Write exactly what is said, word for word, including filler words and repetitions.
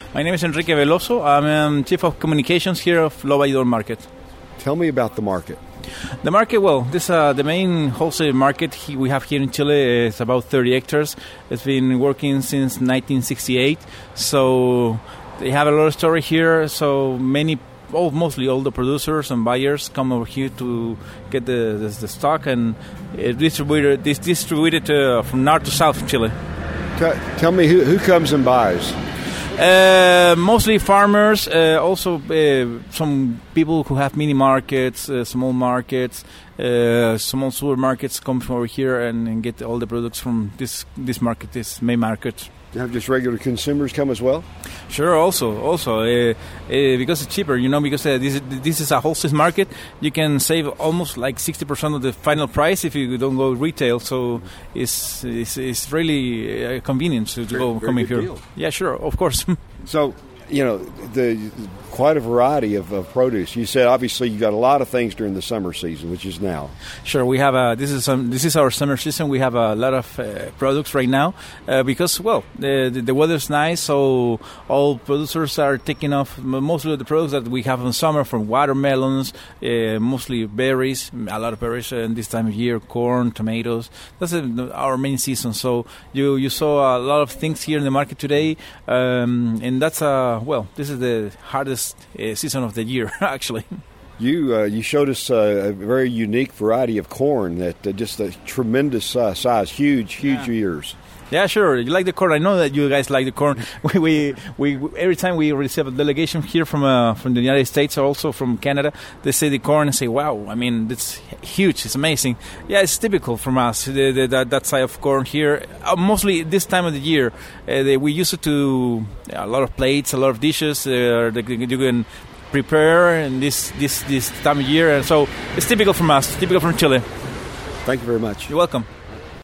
My name is Enrique Veloso. I'm um, Chief of Communications here of Lo Valledor Market. Tell me about the market. The market, well, this uh, the main wholesale market he, we have here in Chile is about thirty hectares. It's been working since nineteen sixty-eight, so they have a lot of story here. So many, oh, mostly all the producers and buyers come over here to get the the, the stock and uh, distributed this distributed uh, from north to south of Chile. T- tell me who, who comes and buys. Uh, mostly farmers, uh, also uh, some people who have mini markets, uh, small markets, uh, small supermarkets come from over here and, and get all the products from this this market, this main market. You have just regular consumers come as well? Sure, also, also uh, uh, because it's cheaper, you know, because uh, this this is a wholesale market, you can save almost like sixty percent of the final price if you don't go retail. So it's it's, it's really uh, convenient to, to very, go very coming here. Deal. Yeah, sure, of course. So, you know, the quite a variety of, of produce. You said obviously you got a lot of things during the summer season, which is now. Sure, we have a, this is some, this is our summer season. We have a lot of uh, products right now uh, because well the, the the weather's nice, so all producers are taking off mostly of the products that we have in summer, from watermelons, uh, mostly berries, a lot of berries in this time of year, corn, tomatoes. That's uh, our main season. So you you saw a lot of things here in the market today, um, and that's uh well this is the hardest Uh, season of the year, actually. You uh, you showed us uh, a very unique variety of corn that uh, just a tremendous uh, size, huge, huge yeah. ears. Yeah, sure. You like the corn. I know that you guys like the corn. We we, we every time we receive a delegation here from uh, from the United States or also from Canada, they say the corn and say, "Wow, I mean, it's huge. It's amazing." Yeah, it's typical from us. The, the, that that side of corn here, uh, mostly this time of the year, uh, they, we use it to uh, a lot of plates, a lot of dishes. Uh, that you can prepare in this this this time of year, and so it's typical from us. Typical from Chile. Thank you very much. You're welcome.